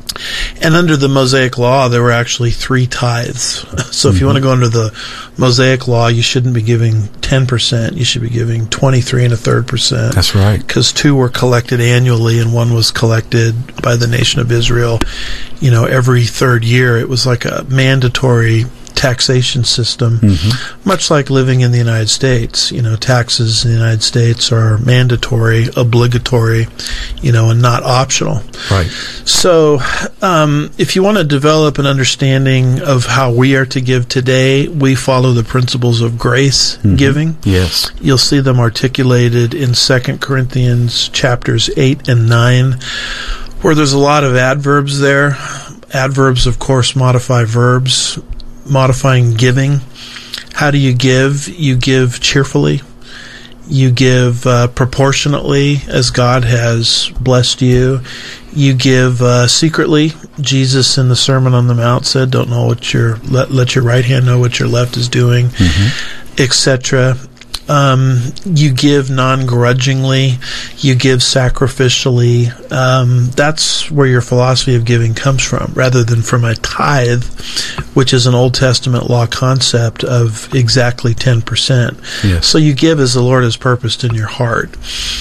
And under the Mosaic Law, there were actually 3 tithes. So if you want to go under the Mosaic Law, you shouldn't be giving 10%. You should be giving 23 1/3%. That's right. Because 2 were collected annually and 1 was collected by the nation of Israel, every 3rd year. It was like a mandatory taxation system, much like living in the United States. Taxes in the United States are mandatory, obligatory, and not optional. Right. So, if you want to develop an understanding of how we are to give today, we follow the principles of grace giving. Yes. You'll see them articulated in 2 Corinthians chapters 8 and 9, where there's a lot of adverbs there. Adverbs, of course, modify verbs. Modifying giving. How do you give? You give cheerfully. You give proportionately as God has blessed you. You give secretly. Jesus in the Sermon on the Mount said, "Don't know what let your right hand know what your left is doing," etc. You give non-grudgingly. You give sacrificially. That's where your philosophy of giving comes from, rather than from a tithe, which is an Old Testament law concept of exactly 10%. Yes. So you give as the Lord has purposed in your heart.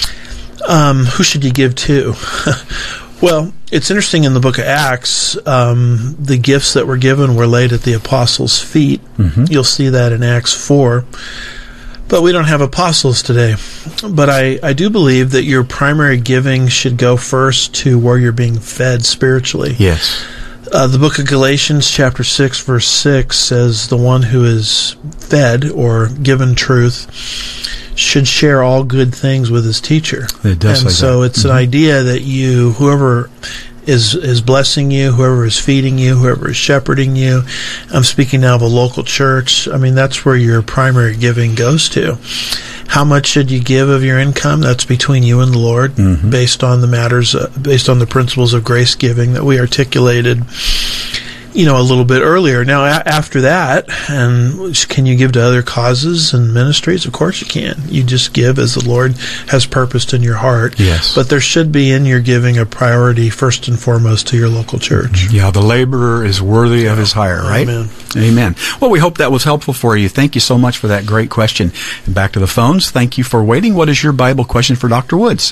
Who should you give to? Well, it's interesting in the book of Acts, the gifts that were given were laid at the apostles' feet. You'll see that in Acts 4. But we don't have apostles today. But I do believe that your primary giving should go first to where you're being fed spiritually. Yes. The book of Galatians, chapter 6, verse 6, says the one who is fed or given truth should share all good things with his teacher. It does. And say so that. it's an idea that whoever is blessing you, whoever is feeding you, whoever is shepherding you. I'm speaking now of a local church. I mean, that's where your primary giving goes to. How much should you give of your income? That's between you and the Lord, based on the matters, based on the principles of grace giving that we articulated, a little bit earlier. Now, after that, and can you give to other causes and ministries? Of course you can. You just give as the Lord has purposed in your heart. Yes. But there should be in your giving a priority first and foremost to your local church. Yeah, the laborer is worthy of his hire, right? Amen. Amen. Well, we hope that was helpful for you. Thank you so much for that great question. And back to the phones. Thank you for waiting. What is your Bible question for Dr. Woods?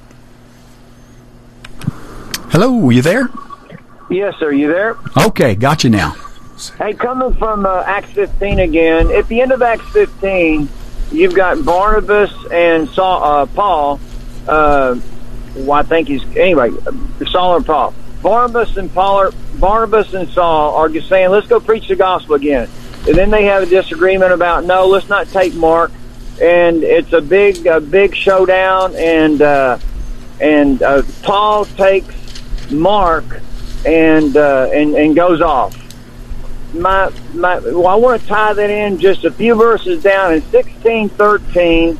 Hello, are you there? Yes, sir. You there? Okay, got you now. Hey, coming from Acts 15 again, at the end of Acts 15, you've got Barnabas and Paul. I think Saul or Paul. Barnabas and Saul are just saying, let's go preach the gospel again. And then they have a disagreement about, no, let's not take Mark. And it's a big showdown. And Paul takes Mark and goes off. I want to tie that in just a few verses down in 16:13.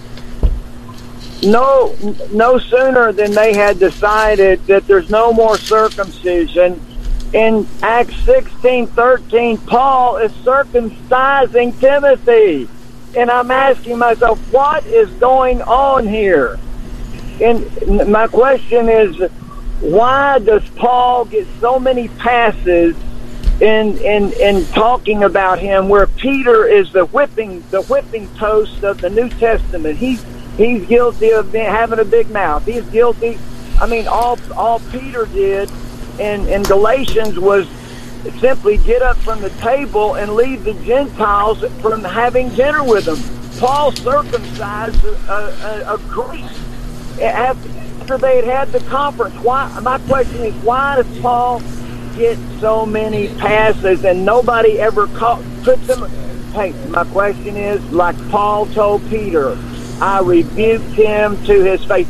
No sooner than they had decided that there's no more circumcision, in Acts 16:13, Paul is circumcising Timothy, and I'm asking myself, what is going on here? And my question is, why does Paul get so many passes in talking about him, where Peter is the whipping post of the New Testament? He's guilty of having a big mouth. He's guilty. I mean, all Peter did in Galatians was simply get up from the table and leave the Gentiles from having dinner with them. Paul circumcised a Greek after they had the conference. Why? My question is, why does Paul get so many passes and nobody ever puts them? Hey, my question is, like Paul told Peter, I rebuked him to his face.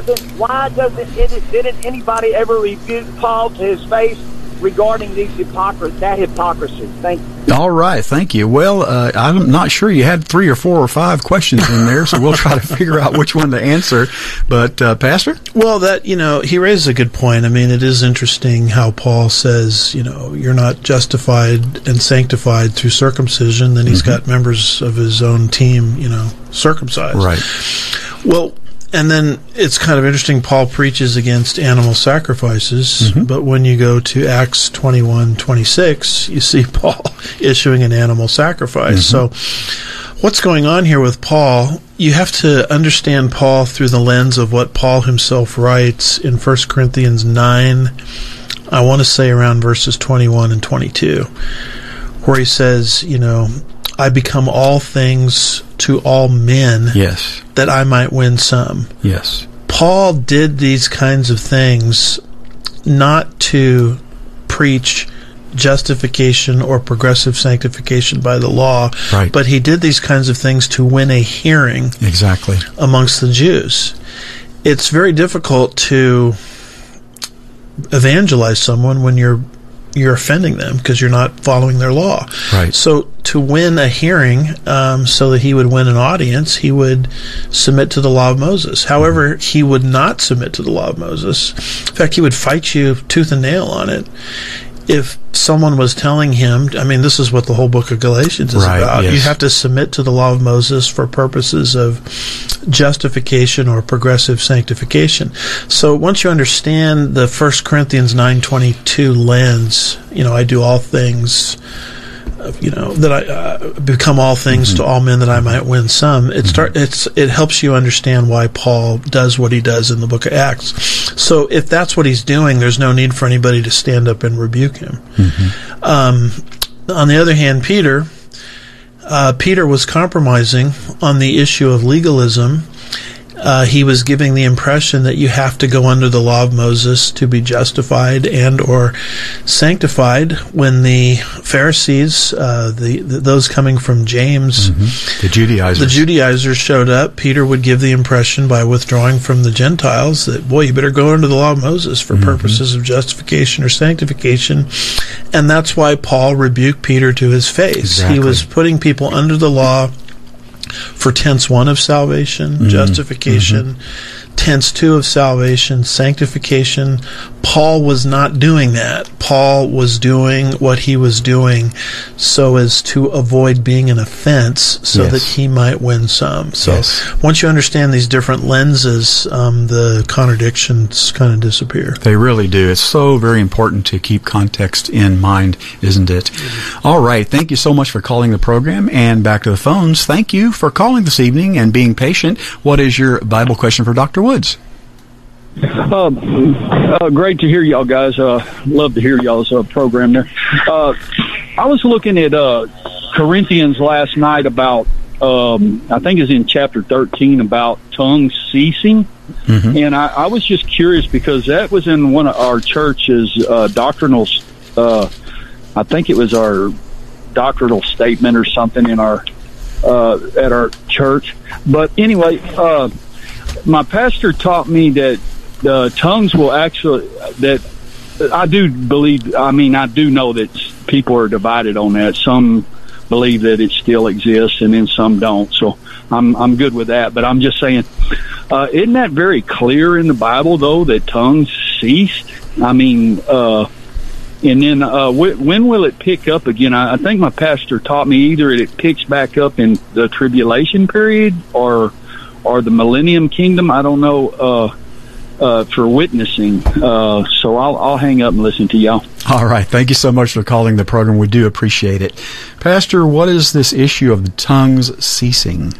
Didn't anybody ever rebuke Paul to his face regarding that hypocrisy? Thank you. All right, thank you. Well, I'm not sure. You had 3 or 4 or 5 questions in there, so we'll try to figure out which one to answer. But, Pastor? Well, he raises a good point. I mean, it is interesting how Paul says, you're not justified and sanctified through circumcision. Then he's got members of his own team, circumcised. Right. Well, And then it's kind of interesting, Paul preaches against animal sacrifices, but when you go to Acts 21:26, you see Paul issuing an animal sacrifice. So what's going on here with Paul? You have to understand Paul through the lens of what Paul himself writes in 1 Corinthians 9, I want to say around verses 21 and 22, where he says, I become all things to all men, yes, that I might win some. Yes. Paul did these kinds of things not to preach justification or progressive sanctification by the law, right, but he did these kinds of things to win a hearing exactly amongst the Jews. It's very difficult to evangelize someone when you're offending them because you're not following their law. Right. So to win a hearing, so that he would win an audience, he would submit to the law of Moses. However, he would not submit to the law of Moses. In fact, he would fight you tooth and nail on it. If someone was telling him, this is what the whole book of Galatians is about. Yes. You have to submit to the law of Moses for purposes of justification or progressive sanctification. So once you understand the 1 Corinthians 9:22 lens, I do all things, that I become all things to all men that I might win some. It helps you understand why Paul does what he does in the book of Acts. So if that's what he's doing, there's no need for anybody to stand up and rebuke him. On the other hand, Peter was compromising on the issue of legalism. He was giving the impression that you have to go under the law of Moses to be justified and or sanctified. When the Pharisees, those coming from James, the Judaizers showed up, Peter would give the impression by withdrawing from the Gentiles that, boy, you better go under the law of Moses for purposes of justification or sanctification. And that's why Paul rebuked Peter to his face. Exactly. He was putting people under the law for tense 1 of salvation, justification, tense 2 of salvation, sanctification. Paul was not doing that. Paul was doing what he was doing so as to avoid being an offense so that he might win some. So once you understand these different lenses, the contradictions kind of disappear. They really do. It's so very important to keep context in mind, isn't it? All right. Thank you so much for calling the program. And back to the phones. Thank you for calling this evening and being patient. What is your Bible question for Dr. Woods? Great to hear y'all guys. Love to hear y'all's program there. I was looking at Corinthians last night about, I think it's in chapter 13, about tongues ceasing. And I was just curious because that was in one of our church's doctrinal, I think it was our doctrinal statement or something in our at our church. But anyway, my pastor taught me that the tongues will actually, that I do believe, I do know that people are divided on that. Some believe that it still exists and then some don't. So I'm good with that. But I'm just saying, isn't that very clear in the Bible, though, that tongues ceased? And then when will it pick up again? I think my pastor taught me either it picks back up in the tribulation period or the millennium kingdom. I don't know for witnessing. So I'll hang up and listen to y'all. All right. Thank you so much for calling the program. We do appreciate it. Pastor, what is this issue of the tongues ceasing?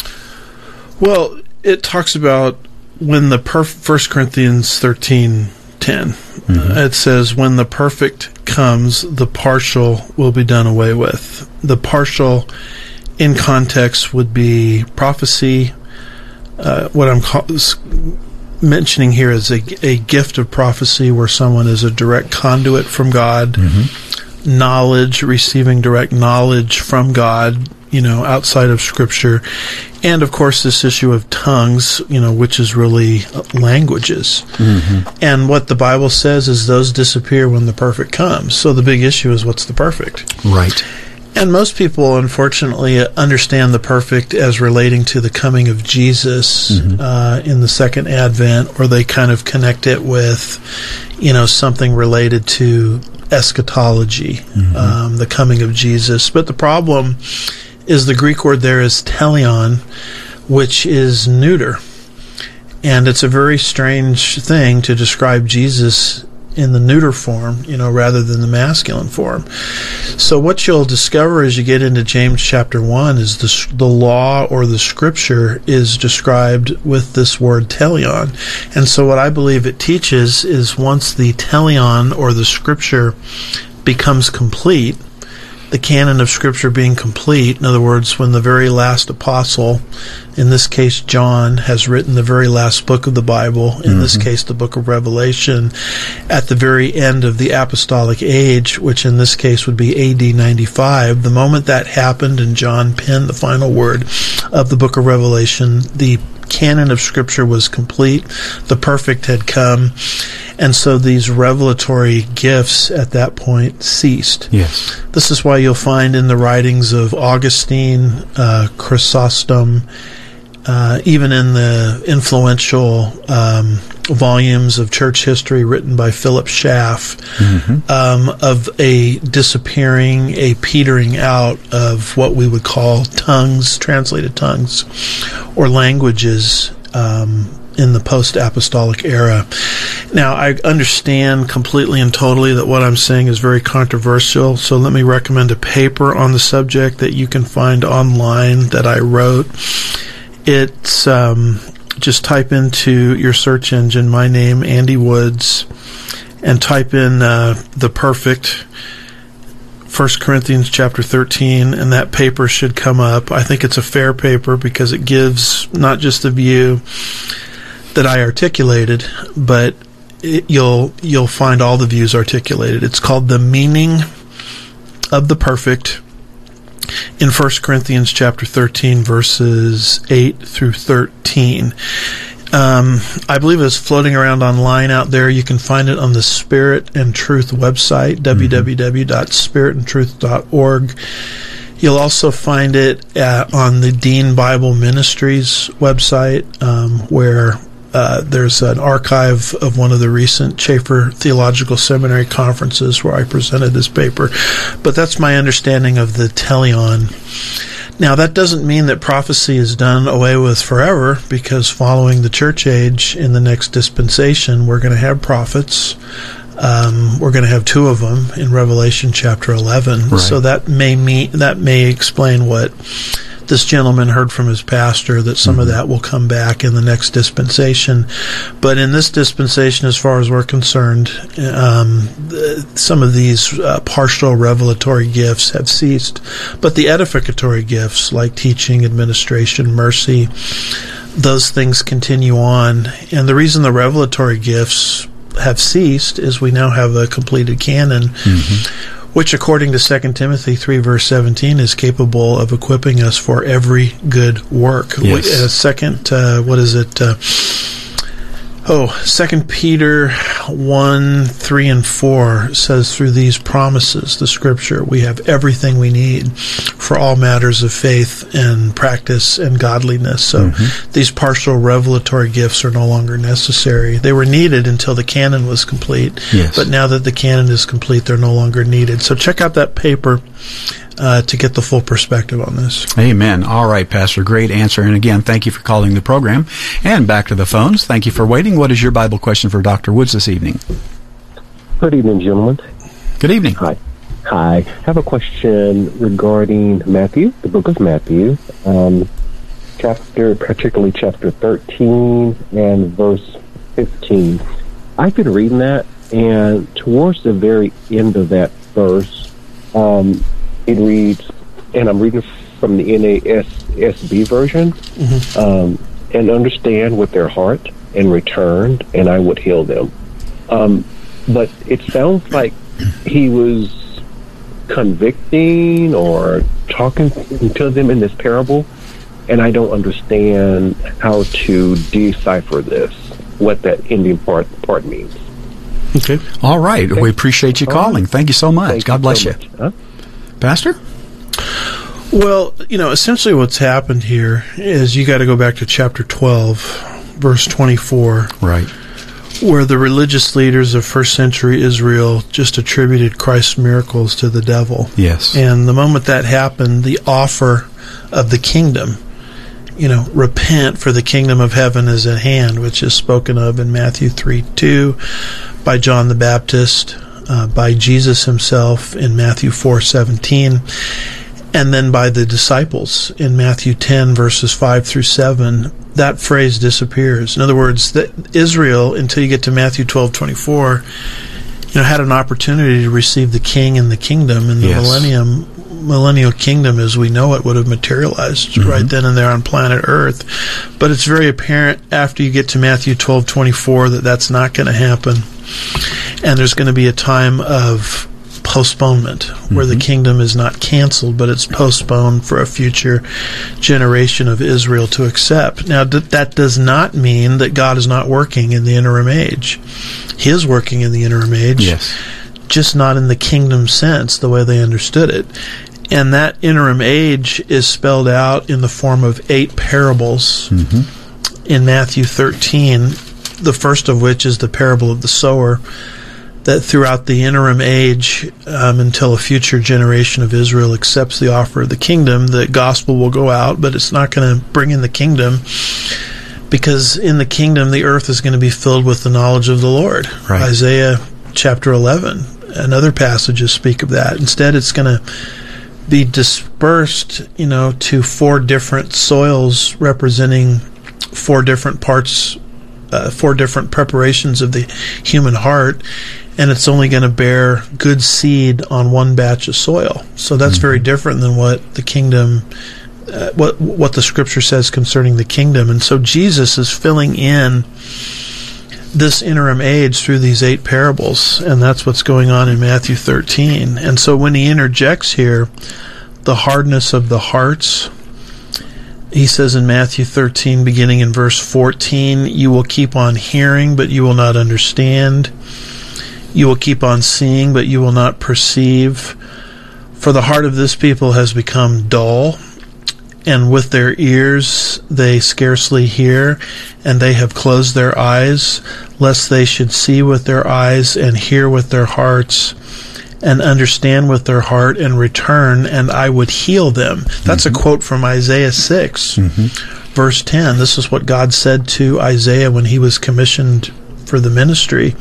Well, it talks about when the 1 Corinthians 13:10. It says, when the perfect comes, the partial will be done away with. The partial in context would be prophecy. What I'm mentioning here is a gift of prophecy where someone is a direct conduit from God, knowledge, receiving direct knowledge from God, outside of Scripture, and of course this issue of tongues, which is really languages. And what the Bible says is those disappear when the perfect comes. So the big issue is what's the perfect? Right. And most people, unfortunately, understand the perfect as relating to the coming of Jesus in the second advent, or they kind of connect it with, something related to eschatology, the coming of Jesus. But the problem is the Greek word there is teleon, which is neuter. And it's a very strange thing to describe Jesus in the neuter form, rather than the masculine form. So what you'll discover as you get into James chapter 1 is the law or the scripture is described with this word teleon. And so what I believe it teaches is once the teleon or the scripture becomes complete, the canon of Scripture being complete, in other words, when the very last apostle, in this case John, has written the very last book of the Bible, in this case the book of Revelation, at the very end of the apostolic age, which in this case would be AD 95, the moment that happened and John penned the final word of the book of Revelation, the canon of Scripture was complete, the perfect had come, and so these revelatory gifts at that point ceased. Yes. This is why you'll find in the writings of Augustine, Chrysostom, even in the influential volumes of church history written by Philip Schaff, of a disappearing, a petering out of what we would call tongues, translated tongues, or languages in the post-apostolic era. Now, I understand completely and totally that what I'm saying is very controversial, so let me recommend a paper on the subject that you can find online that I wrote. It's just type into your search engine my name, Andy Woods, and type in the perfect 1 Corinthians chapter 13, and that paper should come up. I think it's a fair paper because it gives not just the view that I articulated, but you'll find all the views articulated. It's called The Meaning of the Perfect in 1 Corinthians chapter 13, verses 8 through 13. I believe it's floating around online out there. You can find it on the Spirit and Truth website, www.spiritandtruth.org. You'll also find it on the Dean Bible Ministries website, where there's an archive of one of the recent Chafer Theological Seminary conferences where I presented this paper. But that's my understanding of the teleon. Now, that doesn't mean that prophecy is done away with forever, because following the church age in the next dispensation, we're going to have prophets. We're going to have 2 of them in Revelation chapter 11. Right. So that may explain what this gentleman heard from his pastor, that some of that will come back in the next dispensation. But in this dispensation, as far as we're concerned, some of these partial revelatory gifts have ceased. But the edificatory gifts, like teaching, administration, mercy, those things continue on. And the reason the revelatory gifts have ceased is we now have a completed canon, which, according to 2 Timothy 3, verse 17, is capable of equipping us for every good work. Yes. 2 Peter 1, 3, and 4 says, through these promises, the Scripture, we have everything we need for all matters of faith and practice and godliness. So these partial revelatory gifts are no longer necessary. They were needed until the canon was complete, but now that the canon is complete, they're no longer needed. So check out that paper to get the full perspective on this. Amen. All right, Pastor, great answer. And again, thank you for calling the program. And back to the phones. Thank you for waiting. What is your Bible question for Dr. Woods this evening? Good evening, gentlemen. Good evening. Hi. I have a question regarding Matthew, the book of Matthew, particularly chapter 13 and verse 15. I've been reading that, and towards the very end of that verse, it reads, and I'm reading from the NASB version, and understand with their heart and returned, and I would heal them. But it sounds like he was convicting or talking to them in this parable, and I don't understand how to decipher this, what that ending part means. Okay. All right. Okay. We appreciate you calling. Thank you so much. God bless you. Huh? Pastor? Well, essentially what's happened here is you got to go back to chapter 12, verse 24. Right. Where the religious leaders of first century Israel just attributed Christ's miracles to the devil. Yes. And the moment that happened, the offer of the kingdom, repent, for the kingdom of heaven is at hand, which is spoken of in Matthew 3:2 by John the Baptist, by Jesus himself in Matthew 4:17, and then by the disciples in Matthew 10 verses 5 through 7. That phrase disappears. In other words, that Israel, until you get to Matthew 12:24, had an opportunity to receive the king and the kingdom, and the millennial kingdom as we know it would have materialized right then and there on planet Earth. But it's very apparent after you get to Matthew 12:24 that that's not going to happen, and there's going to be a time of postponement where the kingdom is not canceled, but it's postponed for a future generation of Israel to accept. Now, that does not mean that God is not working in the interim age. He is working in the interim age, just not in the kingdom sense, the way they understood it. And that interim age is spelled out in the form of 8 parables in Matthew 13, the first of which is the parable of the sower, that throughout the interim age, until a future generation of Israel accepts the offer of the kingdom, the gospel will go out, but it's not going to bring in the kingdom, because in the kingdom the earth is going to be filled with the knowledge of the Lord. Right. Isaiah chapter 11 and other passages speak of that. Instead, it's going to be dispersed, to 4 different soils representing 4 different parts, 4 different preparations of the human heart, and it's only going to bear good seed on 1 batch of soil. So that's very different than what the kingdom, what the Scripture says concerning the kingdom. And so Jesus is filling in this interim age through these 8 parables, and that's what's going on in Matthew 13. And so when he interjects here the hardness of the hearts, he says in Matthew 13, beginning in verse 14, "You will keep on hearing, but you will not understand. You will keep on seeing, but you will not perceive. For the heart of this people has become dull, and with their ears they scarcely hear, and they have closed their eyes, lest they should see with their eyes and hear with their hearts, and understand with their heart and return, and I would heal them." That's a quote from Isaiah 6, verse 10. This is what God said to Isaiah when he was commissioned for the ministry,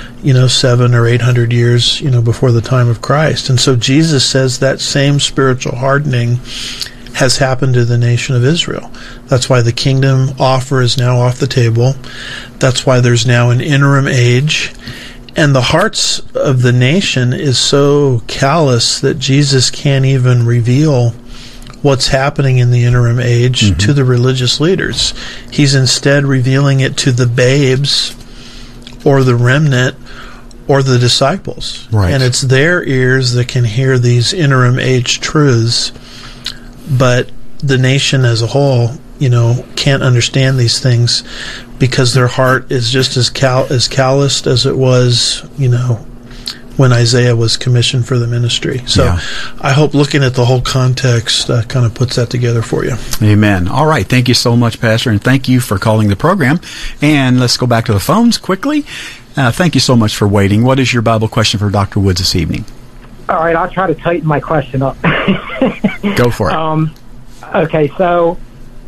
700 or 800 years, before the time of Christ. And so Jesus says that same spiritual hardening has happened to the nation of Israel. That's why the kingdom offer is now off the table. That's why there's now an interim age. And the hearts of the nation is so callous that Jesus can't even reveal what's happening in the interim age to the religious leaders. He's instead revealing it to the babes or the remnant or the disciples. Right. And it's their ears that can hear these interim age truths, but the nation as a whole, can't understand these things because their heart is just as calloused as it was, when Isaiah was commissioned for the ministry. So I hope looking at the whole context kind of puts that together for you. Amen. All right. Thank you so much, Pastor, and thank you for calling the program. And let's go back to the phones quickly. Thank you so much for waiting. What is your Bible question for Dr. Woods this evening? All right. I'll try to tighten my question up. Go for it. Okay. So,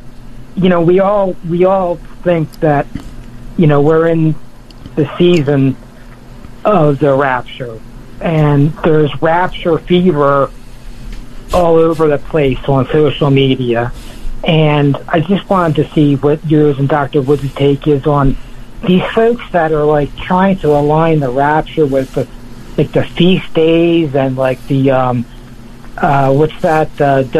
we all think that, we're in the season of the rapture, and there's rapture fever all over the place on social media. And I just wanted to see what yours and Dr. Woods' take is on these folks that are trying to align the rapture with the feast days and the what's that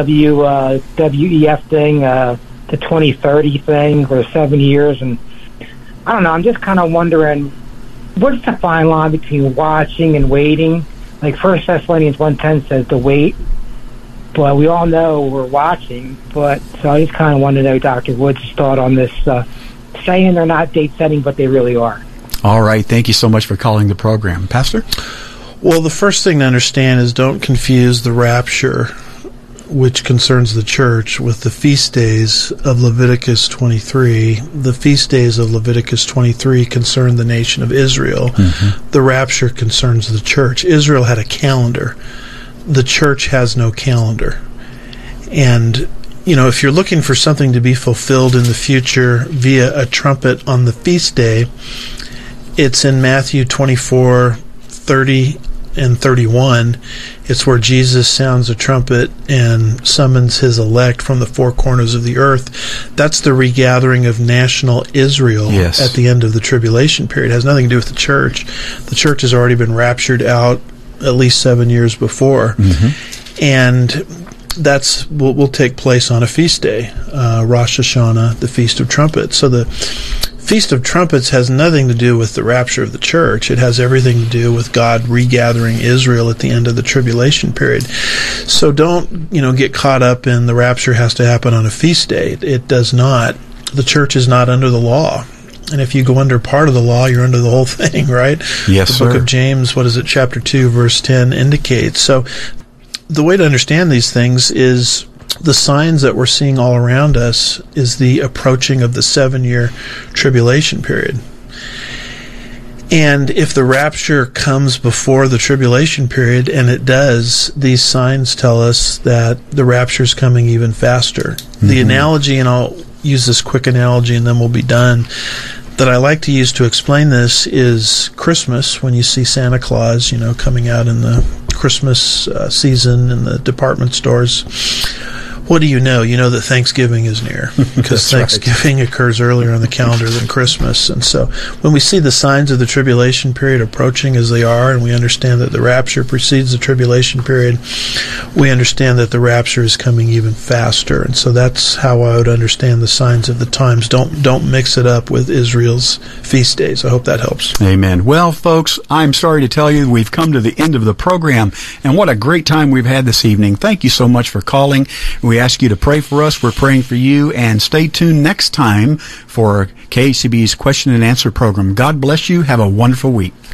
WEF thing, the 2030 thing for 7 years. And I don't know, I'm just kind of wondering, what's the fine line between watching and waiting? 1 Thessalonians 1:10 says to wait, but we all know we're watching. But so I just kind of want to know Dr. Woods' thought on this, saying they're not date setting, but they really are. All right. Thank you so much for calling the program. Pastor? Well, the first thing to understand is don't confuse the rapture, which concerns the church, with the feast days of Leviticus 23. The feast days of Leviticus 23 concern the nation of Israel. The rapture concerns the church. Israel had a calendar. The church has no calendar. And, if you're looking for something to be fulfilled in the future via a trumpet on the feast day, it's in Matthew 24:30 and 31. It's where Jesus sounds a trumpet and summons his elect from the four corners of the earth. That's the regathering of national Israel at the end of the tribulation period. It has nothing to do with the church. The church has already been raptured out at least 7 years before. And that's what will take place on a feast day, Rosh Hashanah, the Feast of Trumpets. So the Feast of Trumpets has nothing to do with the rapture of the church. It has everything to do with God regathering Israel at the end of the tribulation period. So don't, get caught up in the rapture has to happen on a feast day. It does not. The church is not under the law. And if you go under part of the law, you're under the whole thing, right? Yes, The book of James, chapter 2, verse 10 indicates. So the way to understand these things is the signs that we're seeing all around us is the approaching of the 7-year tribulation period. And if the rapture comes before the tribulation period, and it does, these signs tell us that the rapture is coming even faster. The analogy, and I'll use this quick analogy and then we'll be done, that I like to use to explain this is Christmas, when you see Santa Claus, coming out in the Christmas season in the department stores. What do you know? You know that Thanksgiving is near, because Thanksgiving occurs earlier on the calendar than Christmas. And so when we see the signs of the tribulation period approaching as they are, and we understand that the rapture precedes the tribulation period, we understand that the rapture is coming even faster. And so that's how I would understand the signs of the times. Don't mix it up with Israel's feast days. I hope that helps. Amen. Well, folks, I'm sorry to tell you we've come to the end of the program, and what a great time we've had this evening. Thank you so much for calling. We ask you to pray for us. We're praying for you, and stay tuned next time for KHCB's Question and Answer program. God bless you. Have a wonderful week.